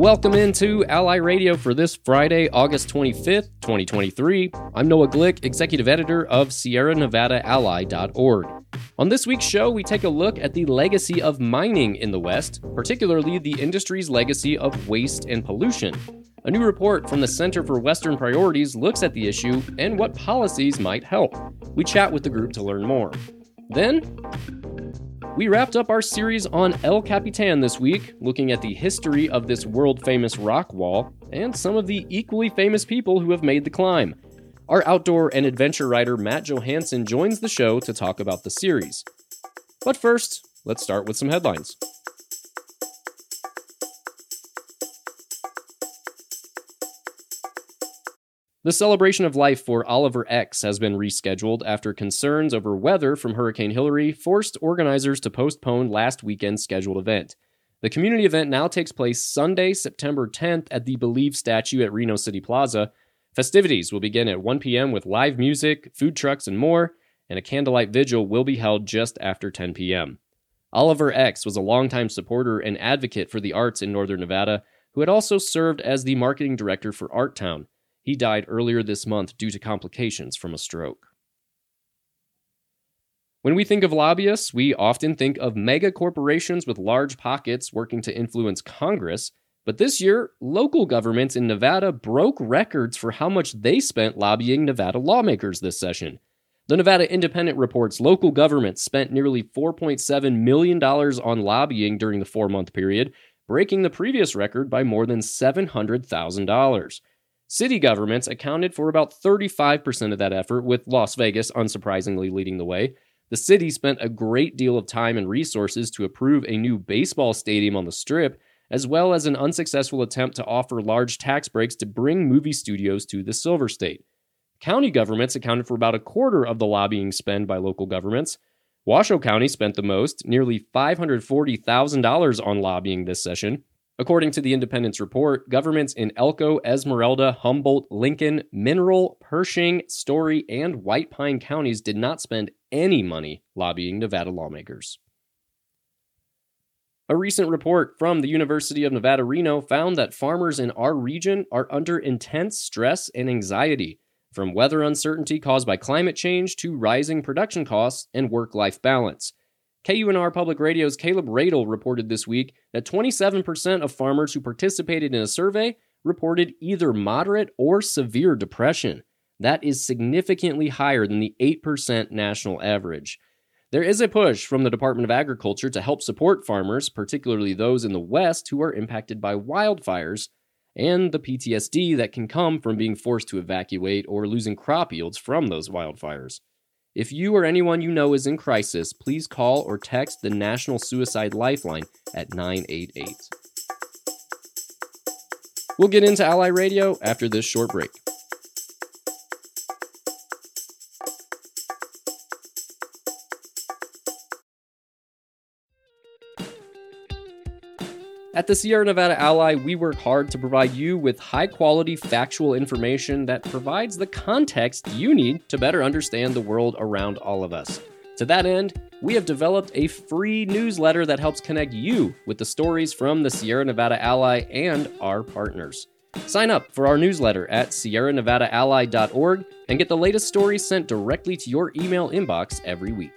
Welcome into Ally Radio for this Friday, August 25th, 2023. I'm Noah Glick, Executive Editor of SierraNevadaAlly.org. On this week's show, we take a look at the legacy of mining in the West, particularly the industry's legacy of waste and pollution. A new report from the Center for Western Priorities looks at the issue and what policies might help. We chat with the group to learn more. Then, we wrapped up our series on El Capitan this week, looking at the history of this world-famous rock wall and some of the equally famous people who have made the climb. Our outdoor and adventure writer Matt Johansson joins the show to talk about the series. But first, let's start with some headlines. The celebration of life for Oliver X has been rescheduled after concerns over weather from Hurricane Hilary forced organizers to postpone last weekend's scheduled event. The community event now takes place Sunday, September 10th at the Believe statue at Reno City Plaza. Festivities will begin at 1 p.m. with live music, food trucks, and more, and a candlelight vigil will be held just after 10 p.m. Oliver X was a longtime supporter and advocate for the arts in Northern Nevada, who had also served as the marketing director for Art Town. He died earlier this month due to complications from a stroke. When we think of lobbyists, we often think of mega corporations with large pockets working to influence Congress, but this year, local governments in Nevada broke records for how much they spent lobbying Nevada lawmakers this session. The Nevada Independent reports local governments spent nearly $4.7 million on lobbying during the 4-month period, breaking the previous record by more than $700,000. City governments accounted for about 35% of that effort, with Las Vegas unsurprisingly leading the way. The city spent a great deal of time and resources to approve a new baseball stadium on the Strip, as well as an unsuccessful attempt to offer large tax breaks to bring movie studios to the Silver State. County governments accounted for about a quarter of the lobbying spend by local governments. Washoe County spent the most, nearly $540,000 on lobbying this session. According to the Independent's report, governments in Elko, Esmeralda, Humboldt, Lincoln, Mineral, Pershing, Story, and White Pine counties did not spend any money lobbying Nevada lawmakers. A recent report from the University of Nevada, Reno found that farmers in our region are under intense stress and anxiety, from weather uncertainty caused by climate change to rising production costs and work-life balance. KUNR Public Radio's Caleb Radel reported this week that 27% of farmers who participated in a survey reported either moderate or severe depression. That is significantly higher than the 8% national average. There is a push from the Department of Agriculture to help support farmers, particularly those in the West who are impacted by wildfires, and the PTSD that can come from being forced to evacuate or losing crop yields from those wildfires. If you or anyone you know is in crisis, please call or text the National Suicide Lifeline at 988. We'll get into Ally Radio after this short break. At the Sierra Nevada Ally, we work hard to provide you with high-quality factual information that provides the context you need to better understand the world around all of us. To that end, we have developed a free newsletter that helps connect you with the stories from the Sierra Nevada Ally and our partners. Sign up for our newsletter at SierraNevadaAlly.org and get the latest stories sent directly to your email inbox every week.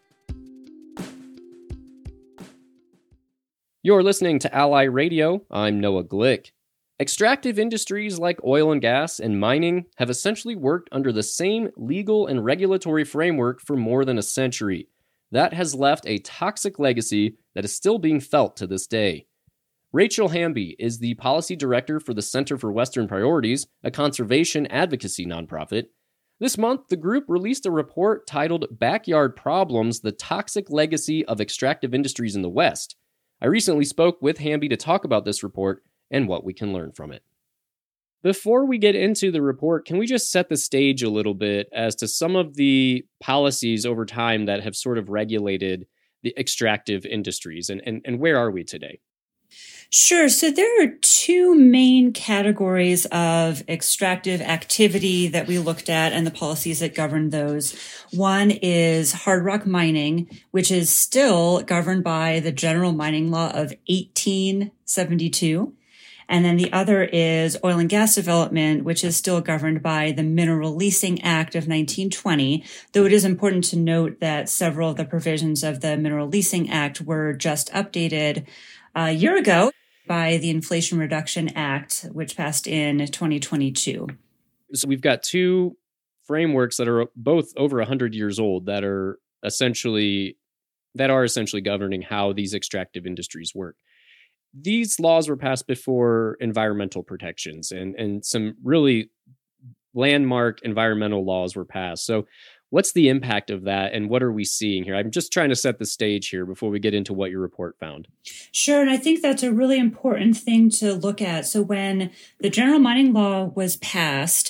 You're listening to Ally Radio. I'm Noah Glick. Extractive industries like oil and gas and mining have essentially worked under the same legal and regulatory framework for more than a century. That has left a toxic legacy that is still being felt to this day. Rachel Hamby is the policy director for the Center for Western Priorities, a conservation advocacy nonprofit. This month, the group released a report titled Backyard Problems: The Toxic Legacy of Extractive Industries in the West. I recently spoke with Hamby to talk about this report and what we can learn from it. Before we get into the report, can we just set the stage a little bit as to some of the policies over time that have sort of regulated the extractive industries, and where are we today? Sure. So there are two main categories of extractive activity that we looked at and the policies that govern those. One is hard rock mining, which is still governed by the General Mining Law of 1872. And then the other is oil and gas development, which is still governed by the Mineral Leasing Act of 1920, though it is important to note that several of the provisions of the Mineral Leasing Act were just updated a year ago by the Inflation Reduction Act, which passed in 2022. So we've got two frameworks that are both over 100 years old that are essentially governing how these extractive industries work. These laws were passed before environmental protections and some really landmark environmental laws were passed. So what's the impact of that and what are we seeing here? I'm just trying to set the stage here before we get into what your report found. Sure. And I think that's a really important thing to look at. So when the General Mining Law was passed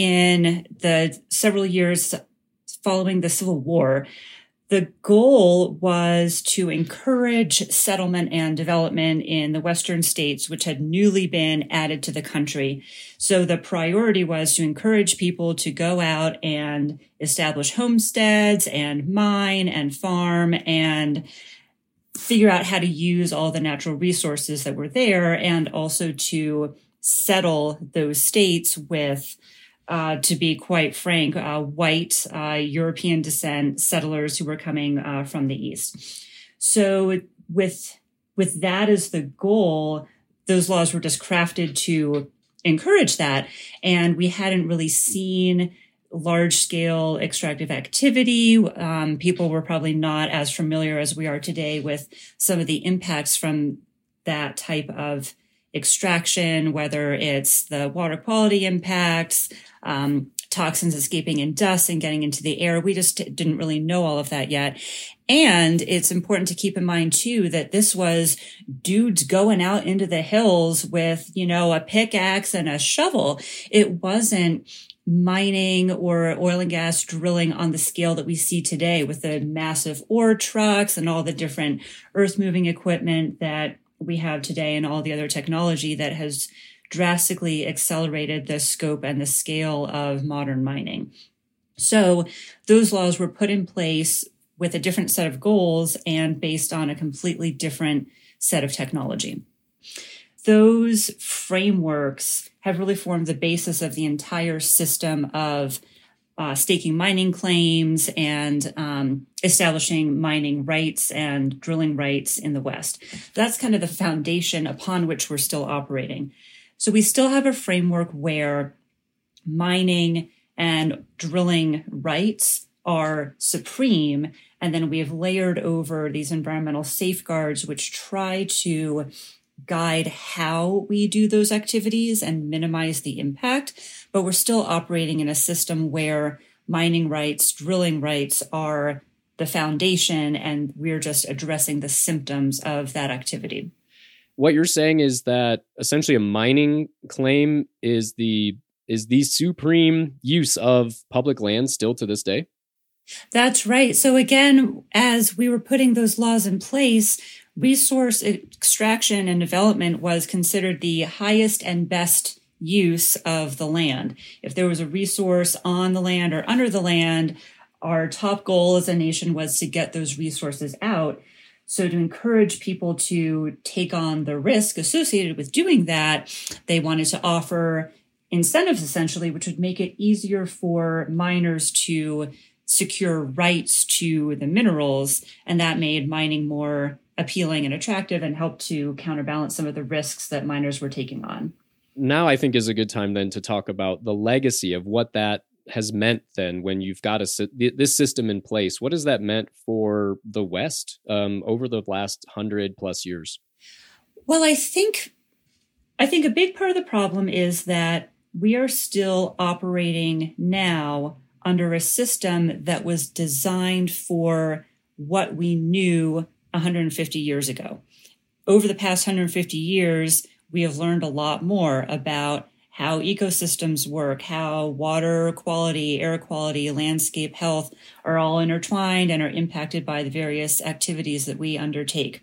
in the several years following the Civil War, the goal was to encourage settlement and development in the western states, which had newly been added to the country. So the priority was to encourage people to go out and establish homesteads and mine and farm and figure out how to use all the natural resources that were there, and also to settle those states with to be quite frank, white European descent settlers who were coming from the East. So with that as the goal, those laws were just crafted to encourage that. And we hadn't really seen large-scale extractive activity. People were probably not as familiar as we are today with some of the impacts from that type of extraction, whether it's the water quality impacts, toxins escaping in dust and getting into the air. We just didn't really know all of that yet. And it's important to keep in mind, too, that this was dudes going out into the hills with, a pickaxe and a shovel. It wasn't mining or oil and gas drilling on the scale that we see today with the massive ore trucks and all the different earth moving equipment that we have today and all the other technology that has drastically accelerated the scope and the scale of modern mining. So those laws were put in place with a different set of goals and based on a completely different set of technology. Those frameworks have really formed the basis of the entire system of staking mining claims and establishing mining rights and drilling rights in the West. That's kind of the foundation upon which we're still operating. So we still have a framework where mining and drilling rights are supreme, and then we have layered over these environmental safeguards which try to guide how we do those activities and minimize the impact, but we're still operating in a system where mining rights, drilling rights are the foundation, and we're just addressing the symptoms of that activity. What you're saying is that essentially a mining claim is the supreme use of public land still to this day? That's right. So again, as we were putting those laws in place, resource extraction and development was considered the highest and best use of the land. If there was a resource on the land or under the land, our top goal as a nation was to get those resources out. So to encourage people to take on the risk associated with doing that, they wanted to offer incentives, essentially, which would make it easier for miners to secure rights to the minerals. And that made mining more appealing and attractive and helped to counterbalance some of the risks that miners were taking on. Now I think is a good time then to talk about the legacy of what that has meant then when you've got this system in place. What has that meant for the West over the last 100 plus years? Well, I think a big part of the problem is that we are still operating now under a system that was designed for what we knew 150 years ago. Over the past 150 years, we have learned a lot more about how ecosystems work, how water quality, air quality, landscape health are all intertwined and are impacted by the various activities that we undertake.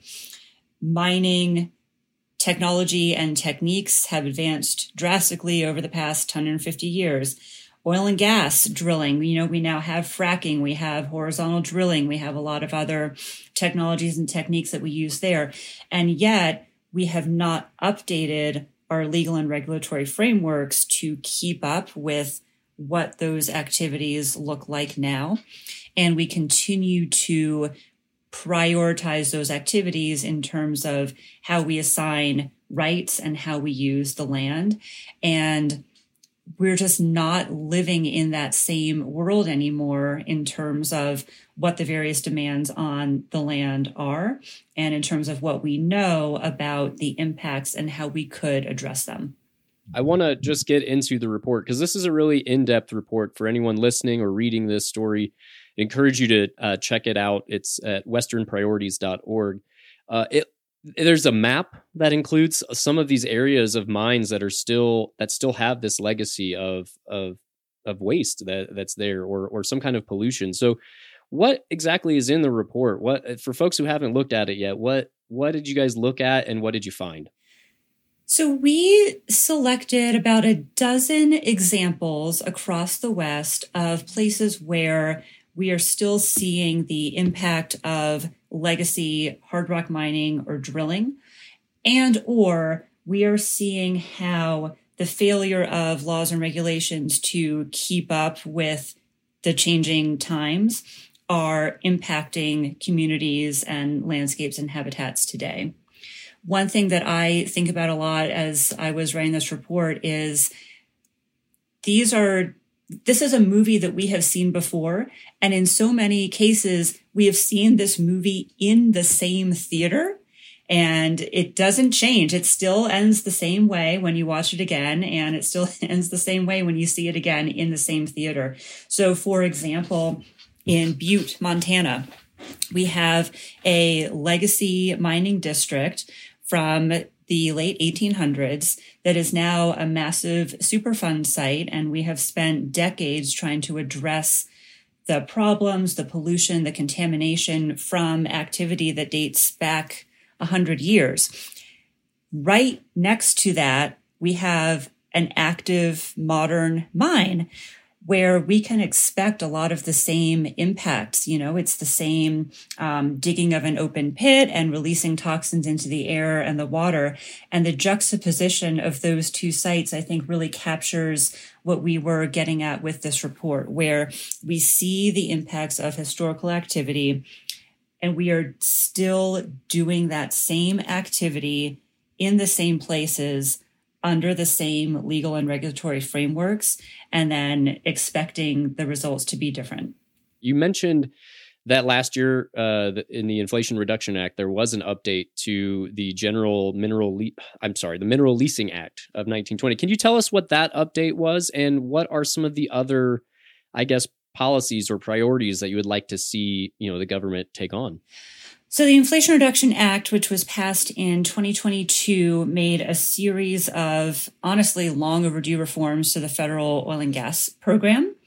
Mining technology and techniques have advanced drastically over the past 150 years. Oil and gas drilling, we now have fracking, we have horizontal drilling, we have a lot of other technologies and techniques that we use there. And yet we have not updated our legal and regulatory frameworks to keep up with what those activities look like now. And we continue to prioritize those activities in terms of how we assign rights and how we use the land. And we're just not living in that same world anymore in terms of what the various demands on the land are and in terms of what we know about the impacts and how we could address them. I want to just get into the report because this is a really in-depth report for anyone listening or reading this story. I encourage you to check it out. It's at westernpriorities.org. There's a map that includes some of these areas of mines that still have this legacy of waste that's there or some kind of pollution. So what exactly is in the report? What, for folks who haven't looked at it yet, what did you guys look at and what did you find? So we selected about a dozen examples across the West of places where we are still seeing the impact of legacy hard rock mining or drilling, and or we are seeing how the failure of laws and regulations to keep up with the changing times are impacting communities and landscapes and habitats today. One thing that I think about a lot as I was writing this report is this is a movie that we have seen before. And in so many cases, we have seen this movie in the same theater and it doesn't change. It still ends the same way when you watch it again. And it still ends the same way when you see it again in the same theater. So for example, in Butte, Montana, we have a legacy mining district from the late 1800s that is now a massive Superfund site. And we have spent decades trying to address the problems, the pollution, the contamination from activity that dates back 100 years. Right next to that, we have an active modern mine where we can expect a lot of the same impacts. You know, it's the same digging of an open pit and releasing toxins into the air and the water. And the juxtaposition of those two sites, I think, really captures what we were getting at with this report, where we see the impacts of historical activity and we are still doing that same activity in the same places under the same legal and regulatory frameworks, and then expecting the results to be different. You mentioned that last year in the Inflation Reduction Act, there was an update to the the Mineral Leasing Act of 1920. Can you tell us what that update was and what are some of the other, I guess, policies or priorities that you would like to see, the government take on? So the Inflation Reduction Act, which was passed in 2022, made a series of honestly long overdue reforms to the federal oil and gas program.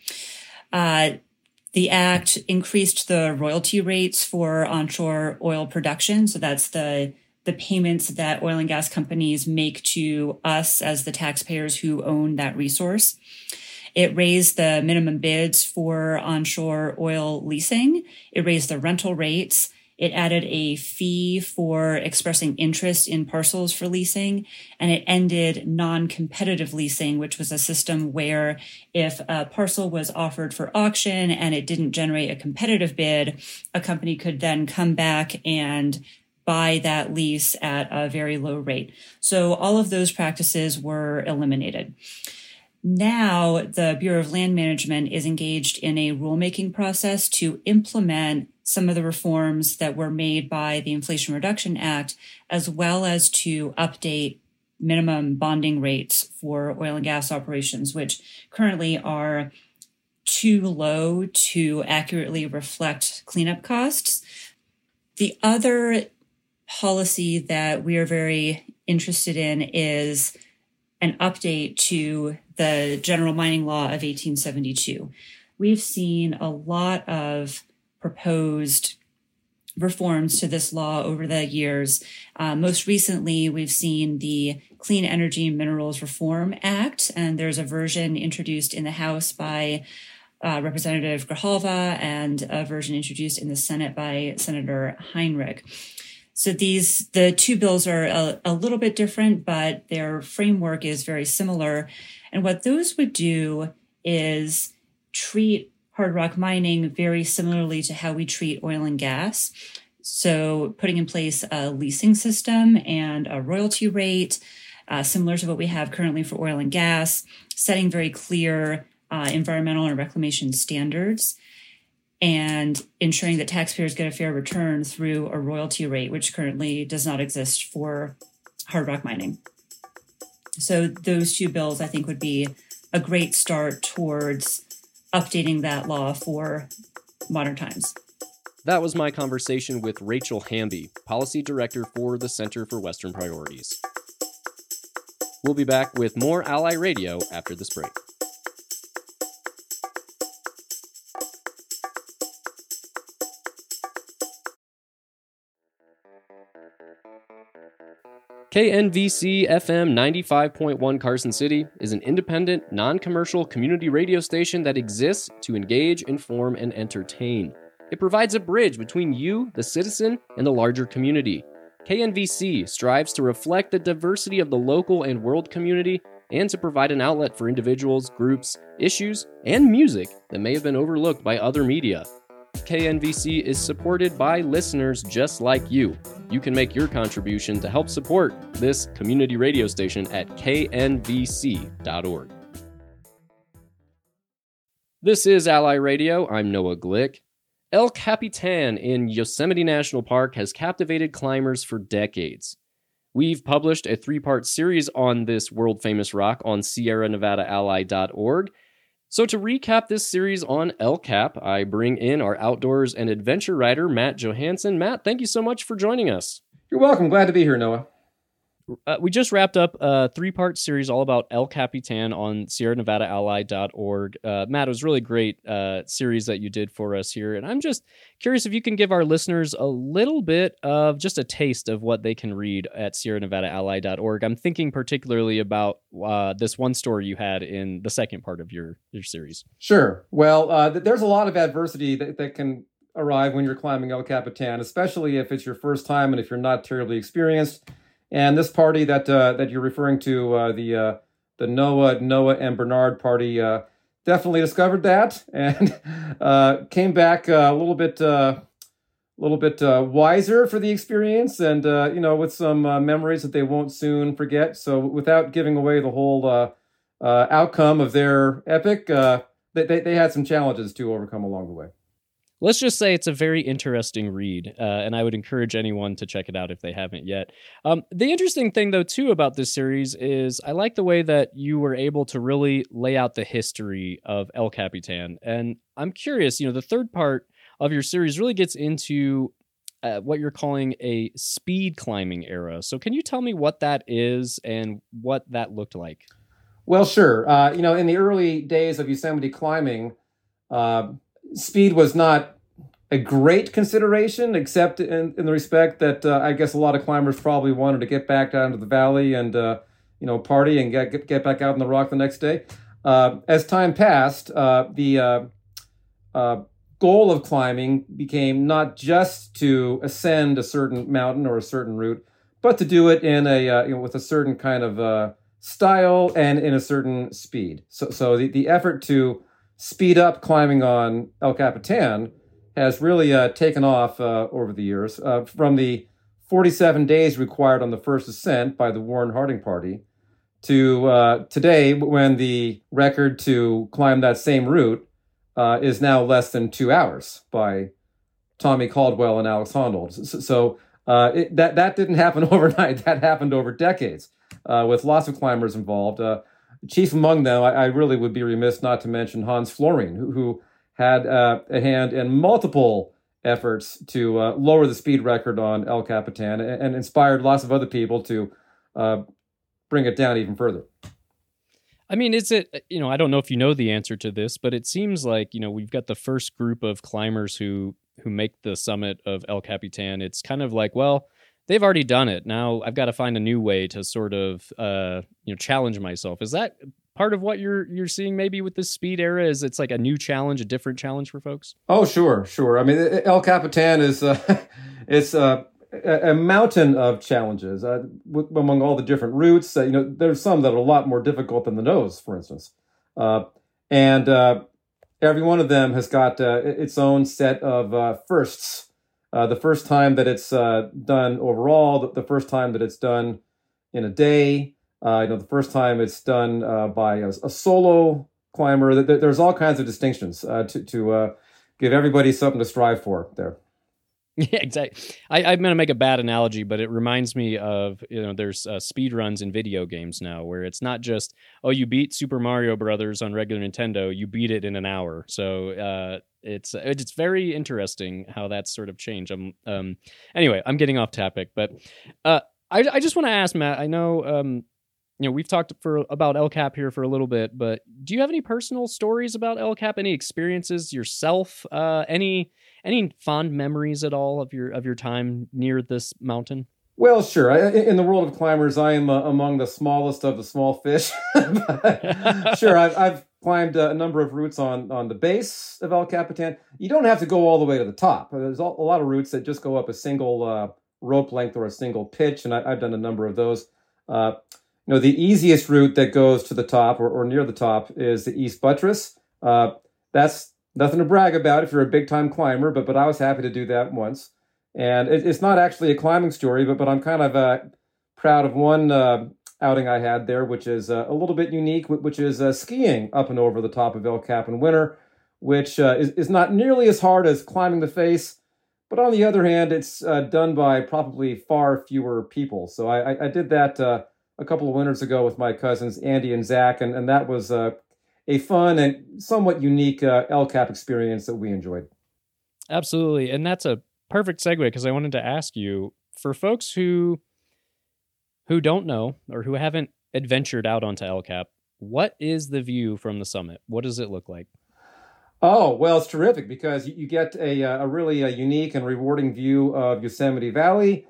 The act increased the royalty rates for onshore oil production. So that's the payments that oil and gas companies make to us as the taxpayers who own that resource. It raised the minimum bids for onshore oil leasing. It raised the rental rates. It added a fee for expressing interest in parcels for leasing, and it ended non-competitive leasing, which was a system where if a parcel was offered for auction and it didn't generate a competitive bid, a company could then come back and buy that lease at a very low rate. So all of those practices were eliminated. Now, the Bureau of Land Management is engaged in a rulemaking process to implement some of the reforms that were made by the Inflation Reduction Act, as well as to update minimum bonding rates for oil and gas operations, which currently are too low to accurately reflect cleanup costs. The other policy that we are very interested in is an update to the General Mining Law of 1872. We've seen a lot of proposed reforms to this law over the years. Most recently, we've seen the Clean Energy Minerals Reform Act, and there's a version introduced in the House by Representative Grijalva and a version introduced in the Senate by Senator Heinrich. So the two bills are a little bit different, but their framework is very similar. And what those would do is treat hard rock mining very similarly to how we treat oil and gas. So putting in place a leasing system and a royalty rate, similar to what we have currently for oil and gas, setting very clear environmental and reclamation standards, and ensuring that taxpayers get a fair return through a royalty rate, which currently does not exist for hard rock mining. So those two bills, I think, would be a great start towards updating that law for modern times. That was my conversation with Rachel Hamby, Policy Director for the Center for Western Priorities. We'll be back with more Ally Radio after this break. KNVC FM 95.1 Carson City is an independent, non-commercial community radio station that exists to engage, inform, and entertain. It provides a bridge between you, the citizen, and the larger community. KNVC strives to reflect the diversity of the local and world community and to provide an outlet for individuals, groups, issues, and music that may have been overlooked by other media. KNVC is supported by listeners just like you. You can make your contribution to help support this community radio station at knvc.org. This is Ally Radio. I'm Noah Glick. El Capitan in Yosemite National Park has captivated climbers for decades. We've published a 3-part series on this world-famous rock on SierraNevadaAlly.org. So to recap this series on El Cap, I bring in our outdoors and adventure writer, Matt Johansson. Matt, thank you so much for joining us. You're welcome. Glad to be here, Noah. We just wrapped up a 3-part series all about El Capitan on SierraNevadaAlly.org. Matt, it was a really great series that you did for us here. And I'm just curious if you can give our listeners a little bit of just a taste of what they can read at SierraNevadaAlly.org. I'm thinking particularly about this one story you had in the second part of your series. Sure. Well, there's a lot of adversity that can arrive when you're climbing El Capitan, especially if it's your first time and if you're not terribly experienced. And this party that you're referring to, the Noah and Bernard party, definitely discovered that and came back a little bit wiser for the experience, and with some memories that they won't soon forget. So, without giving away the whole outcome of their epic, they had some challenges to overcome along the way. Let's just say it's a very interesting read, and I would encourage anyone to check it out if they haven't yet. The interesting thing, though, too, about this series is I like the way that you were able to really lay out the history of El Capitan. And I'm curious, the third part of your series really gets into what you're calling a speed climbing era. So can you tell me what that is and what that looked like? Well, sure. In the early days of Yosemite climbing, speed was not a great consideration, except in the respect that I guess a lot of climbers probably wanted to get back down to the valley and party and get back out on the rock the next day. As time passed, the goal of climbing became not just to ascend a certain mountain or a certain route, but to do it in with a certain kind of style and in a certain speed. So the effort to speed up climbing on El Capitan has really taken off over the years. From the 47 days required on the first ascent by the Warren Harding party to today, when the record to climb that same route is now less than 2 hours by Tommy Caldwell and Alex Honnold. So that didn't happen overnight. That happened over decades with lots of climbers involved. Chief among them, I really would be remiss not to mention Hans Florine, who had a hand in multiple efforts to lower the speed record on El Capitan and inspired lots of other people to bring it down even further. I mean, is it, I don't know if you know the answer to this, but it seems like, we've got the first group of climbers who make the summit of El Capitan. It's kind of like, well, they've already done it. Now I've got to find a new way to sort of, challenge myself. Is that part of what you're seeing maybe with this speed era? Is it's like a new challenge, a different challenge for folks? Oh, sure. I mean, El Capitan is, it's a mountain of challenges among all the different routes. There's some that are a lot more difficult than the nose, for instance. And every one of them has got its own set of firsts. The first time that it's done overall, the first time that it's done in a day, the first time it's done by a solo climber. There's all kinds of distinctions to give everybody something to strive for there. Yeah, exactly. I'm going to make a bad analogy, but it reminds me of, there's speed runs in video games now where it's not just, you beat Super Mario Brothers on regular Nintendo, you beat it in an hour. So it's very interesting how that's sort of changed. Anyway, I'm getting off topic, but I just want to ask, Matt, I know, we've talked about El Cap here for a little bit, but do you have any personal stories about El Cap? Any experiences yourself? Any fond memories at all of your time near this mountain? Well, sure. In the world of climbers, I am among the smallest of the small fish. Sure, I've climbed a number of routes on the base of El Capitan. You don't have to go all the way to the top. There's a lot of routes that just go up a single rope length or a single pitch, and I've done a number of those. The easiest route that goes to the top or near the top is the East Buttress. That's nothing to brag about if you're a big-time climber, but I was happy to do that once. And it's not actually a climbing story, but I'm kind of proud of one outing I had there, which is a little bit unique, which is skiing up and over the top of El Cap in winter, which is not nearly as hard as climbing the face. But on the other hand, it's done by probably far fewer people. So I did that a couple of winters ago with my cousins, Andy and Zach, and that was a fun and somewhat unique El Cap experience that we enjoyed. Absolutely. And that's a perfect segue because I wanted to ask you, for folks who don't know or who haven't adventured out onto El Cap, what is the view from the summit? What does it look like? Oh, well, it's terrific because you get a really unique and rewarding view of Yosemite Valley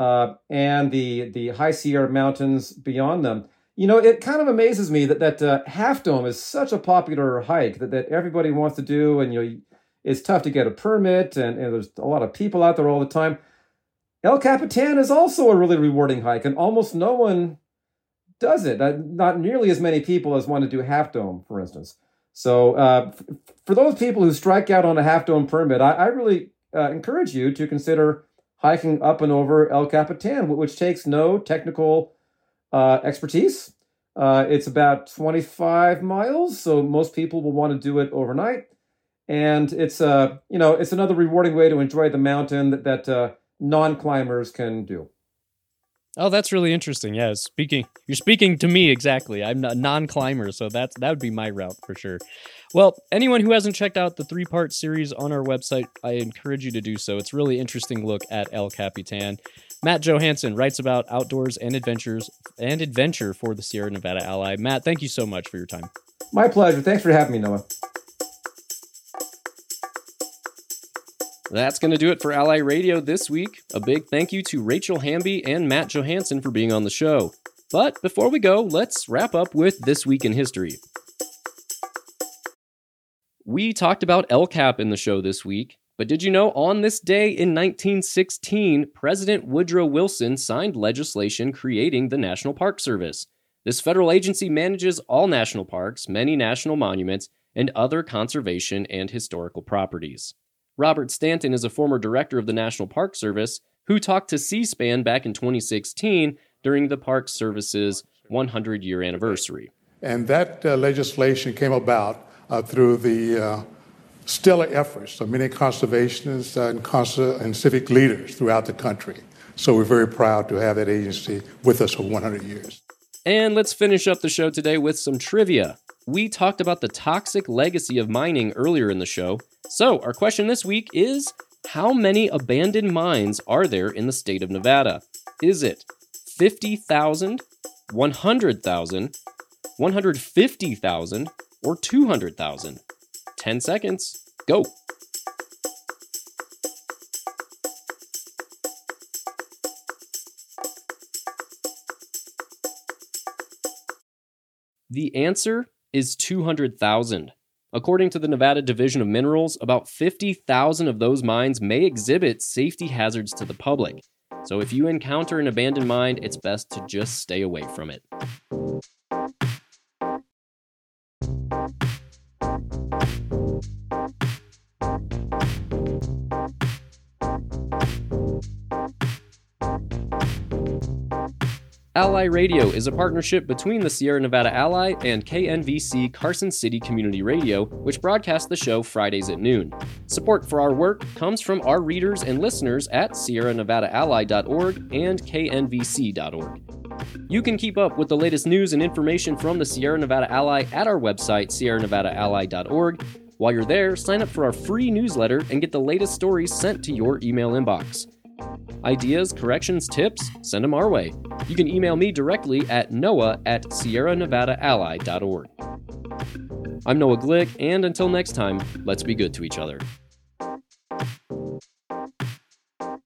and the High Sierra Mountains beyond them. It kind of amazes me that Half Dome is such a popular hike that everybody wants to do, and it's tough to get a permit, and there's a lot of people out there all the time. El Capitan is also a really rewarding hike, and almost no one does it. Not nearly as many people as want to do Half Dome, for instance. So for those people who strike out on a Half Dome permit, I really encourage you to consider hiking up and over El Capitan, which takes no technical expertise. It's about 25 miles, so most people will want to do it overnight. And it's it's another rewarding way to enjoy the mountain that non-climbers can do. Oh, that's really interesting. Yeah, you're speaking to me exactly. I'm a non-climber, so that would be my route for sure. Well, anyone who hasn't checked out the 3-part series on our website, I encourage you to do so. It's a really interesting look at El Capitan. Matt Johansson writes about outdoors and adventure for the Sierra Nevada Ally. Matt, thank you so much for your time. My pleasure. Thanks for having me, Noah. That's going to do it for Ally Radio this week. A big thank you to Rachel Hamby and Matt Johansson for being on the show. But before we go, let's wrap up with This Week in History. We talked about El Cap in the show this week, but did you know on this day in 1916, President Woodrow Wilson signed legislation creating the National Park Service. This federal agency manages all national parks, many national monuments, and other conservation and historical properties. Robert Stanton is a former director of the National Park Service who talked to C-SPAN back in 2016 during the Park Service's 100-year anniversary. And that legislation came about through the stellar efforts of many conservationists and civic leaders throughout the country. So we're very proud to have that agency with us for 100 years. And let's finish up the show today with some trivia. We talked about the toxic legacy of mining earlier in the show. So our question this week is, how many abandoned mines are there in the state of Nevada? Is it 50,000, 100,000, 150,000, or 200,000? 10 seconds. Go. The answer is 200,000. According to the Nevada Division of Minerals, about 50,000 of those mines may exhibit safety hazards to the public. So if you encounter an abandoned mine, it's best to just stay away from it. Ally Radio is a partnership between the Sierra Nevada Ally and KNVC Carson City Community Radio, which broadcasts the show Fridays at noon. Support for our work comes from our readers and listeners at sierranevadaally.org and knvc.org. You can keep up with the latest news and information from the Sierra Nevada Ally at our website, sierranevadaally.org. While you're there, sign up for our free newsletter and get the latest stories sent to your email inbox. Ideas, corrections, tips? Send them our way. You can email me directly at noah@sierranevadaally.org. I'm Noah Glick, and until next time, let's be good to each other.